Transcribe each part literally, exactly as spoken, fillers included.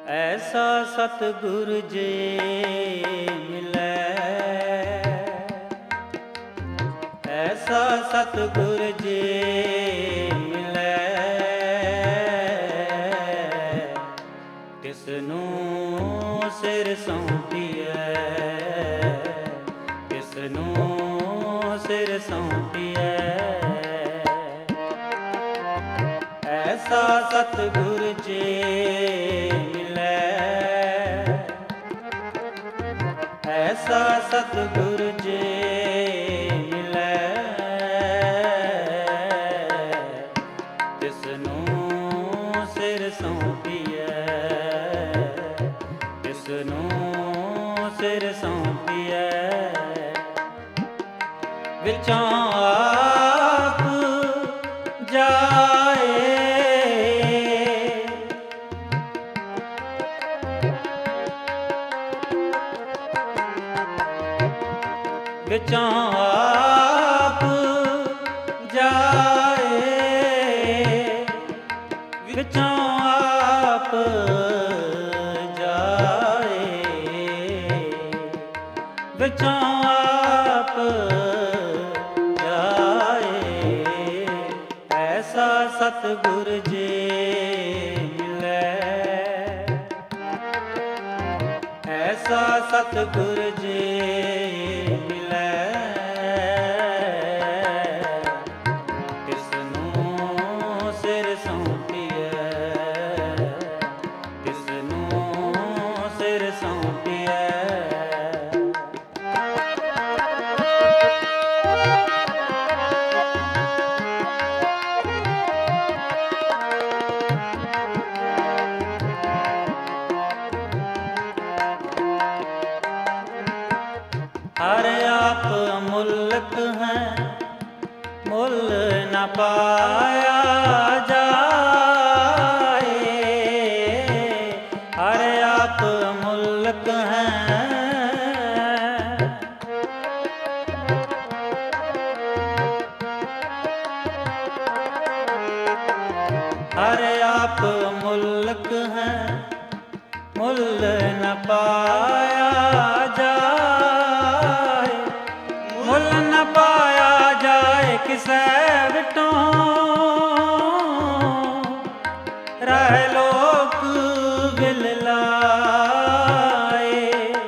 ਐਸਾ ਸਤਿਗੁਰ ਜੇ ਮਿਲੈ, ਐਸਾ ਸਤਿਗੁਰ ਜੇ ਮਿਲੈ, ਤਿਸਨੂੰ ਸਿਰ ਸੌਂਪੀਐ, ਤਿਸਨੂੰ ਸਿਰ ਸੌਂਪੀਐ। ਐਸਾ ਸਤਿਗੁਰ ਜੇ ਮਿਲੈ, ਐਸਾ ਸਤਿਗੁਰ ਜੇ ਮਿਲੈ, ਤਿਸਨੂੰ ਸਿਰ ਸੌਂਪੀਐ, ਤਿਸਨੂੰ ਸਿਰ ਸੌਂਪੀਐ। ਵਿਚੋਂ ਆਪ ਜਾਏ, ਵਿਚੋਂ ਆਪ ਜਾਏ, ਵਿਚੋਂ ਆਪ ਜਾਏ, ਵਿਚੋਂ ਆਪ ਜਾਏ। ਐਸਾ ਸਤਿਗੁਰ ਜੇ ਮਿਲੈ, ਐਸਾ ਸਤਿਗੁਰ ਜੇ ਮਿਲੈ, ਤਿਸਨੂੰ ਸਿਰ ਸੌਂਪੀਐ, ਤਿਸਨੂੰ ਸਿਰ ਸੌਂਪੀਐ। हर आप अमुल्क हैं, मुल न पाया जाए, हर आप अमुल्क हैं, हर आप अमुल्क हैं, मुल न पाया जाए, मुल न पाया जाए किसै विटों, रह लोक विल लाए।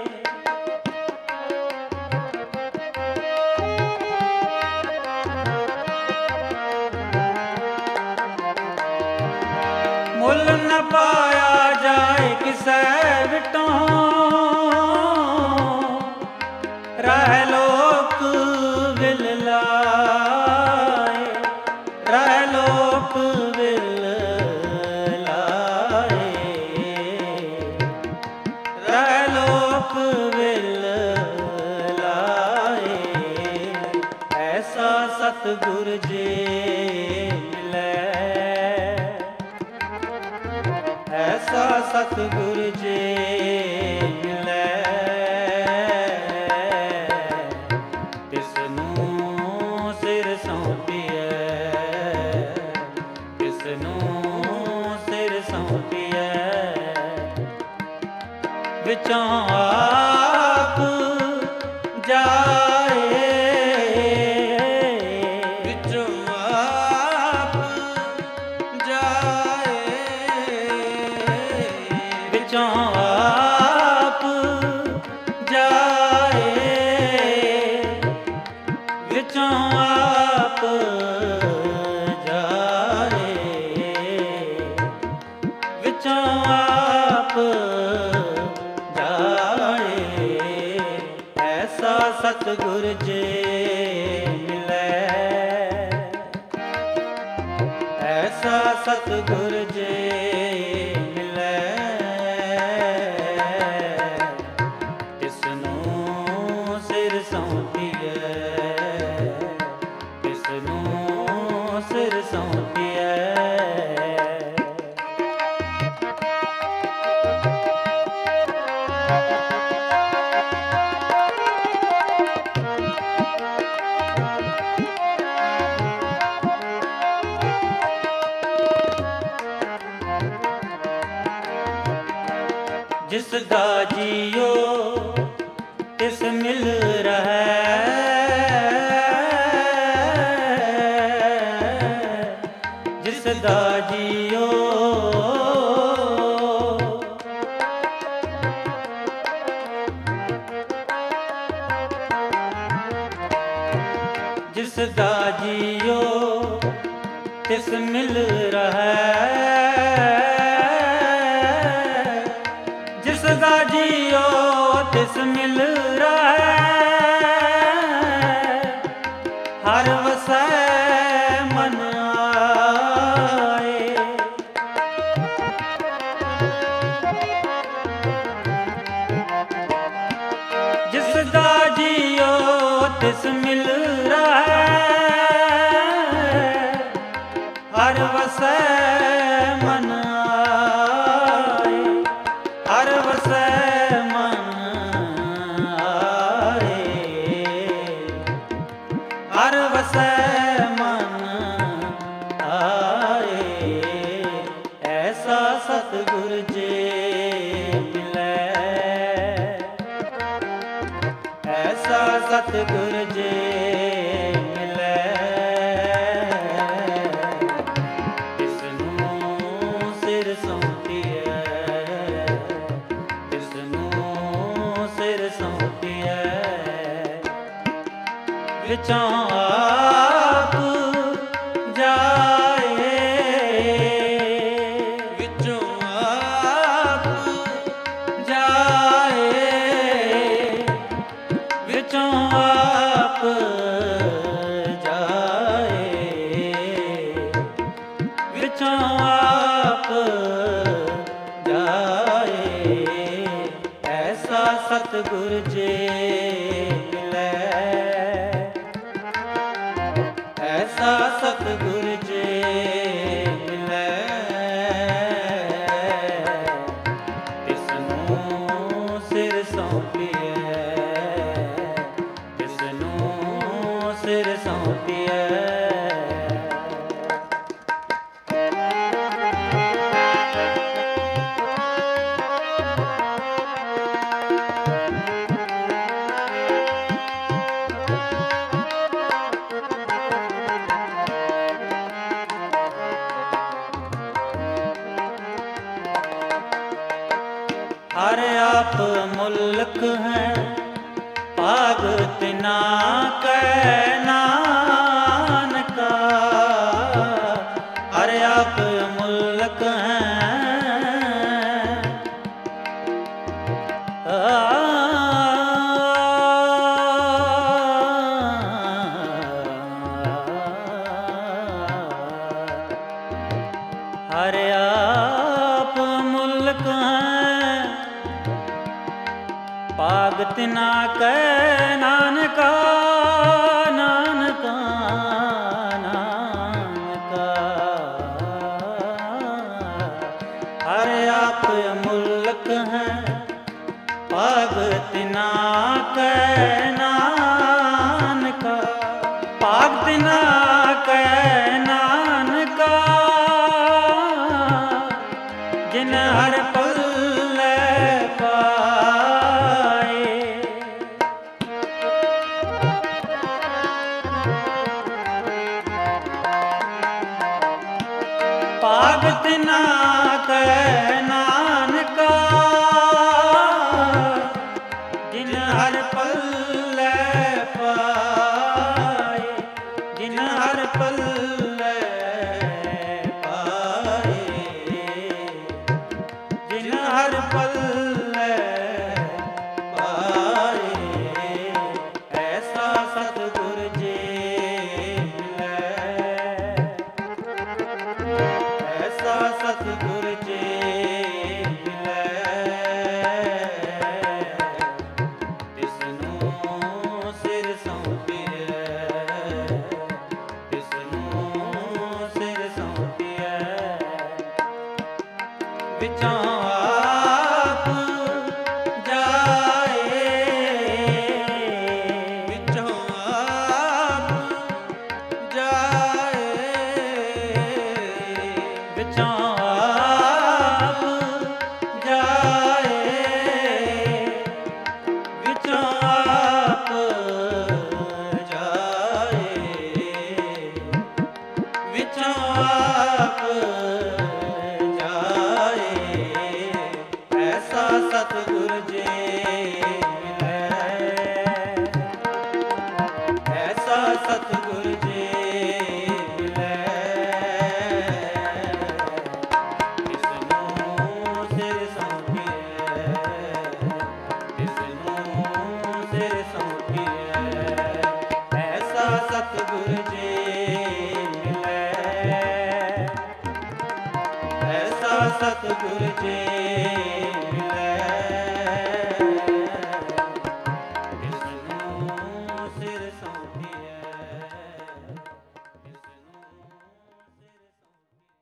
मुल न पाया जाए किसै विटों, रह लोक विल लाए, रह लोक विल लाए, रह लोक विल लाए। ऐसा सतगुर जे मिलै, ऐसा सतगुर जे मिलै, तिसनूं सिर सौंपीऐ, तिसनूं सिर सौंपीऐ। विचों आप जाए, विचों आप जाए, विचों आप जाए, विचों आप जाए, विचों आप जाए। ऐसा सतगुर जे मिलै, ऐसा सतगुर जे मिलै, तिसनूं सिर सौंपीऐ, तिसनूं सिर सौंपीऐ। ਜਿਸ ਦਾ ਜੀਓ ਤਿਸ ਮਿਲ ਰਹੈ, ਜਿਸ ਦਾ ਜੀਓ ਜਿਸ ਦਾ ਜੀਓ ਤਿਸ ਮਿਲ ਰਹੈ, ਜਿਸ ਦਾ ਜੀਓ ਤਿਸ ਮਿਲ ਰਹੈ, ਹਰ ਵਸੈ ਮਨ ਆਏ। ਜਿਸ ਦਾ ਜੀਓ ਤਿਸ ਮਿਲ ਰਹੈ, ਹਰ ਵਸੈ ਮਨ ਆਏ, ਹਰ ਵਸੈ ਮਨ ਆਏ, ਹਰ ਵਸੈ ਮਨ ਆਏ। ਐਸਾ ਸਤਿਗੁਰ ਜੇ ਮਿਲੈ, ਐਸਾ ਸਤਿਗੁਰ ਜੇ ਵਿਚੋਂ ਆਪ ਜਾਏ, ਵਿਚੋਂ ਆਪ ਜਾਏ, ਵਿਚੋਂ ਆਪ ਜਾਏ, ਵਿਚੋਂ ਆਪ ਜਾਏ। ਐਸਾ ਸਤਿਗੁਰ ਜੇ ਐਸਾ ਸਤਿਗੁਰ ਜੇ ਮਿਲੈ, ਤਿਸਨੂੰ ਸਿਰ ਸੌਂਪੀਐ, ਤਿਸਨੂੰ ਸਿਰ ਸੌਂਪੀਐ। हर आप मुल्क है पाग तिना कै नानका, हर आप मुल्क है हर आप मुल्क है पाग तिना कै नानका, नानका नानका। हर आप मुल्क है पाग तिना कै नानका, पाग तिना कै नानका। जिन हर पल्ले पाए, पाग तिना कै नानका, जिन हर पल्ले पाए, जिन हर पल्ले पाए, जिन हर पल्ले पाए। ऐसा सतगुर जे मिलै, ऐसा सतगुर जे विचों आप जाए, विचों आप जाए, विचों आप जाए। ਸਤਿਗੁਰ ਜੀ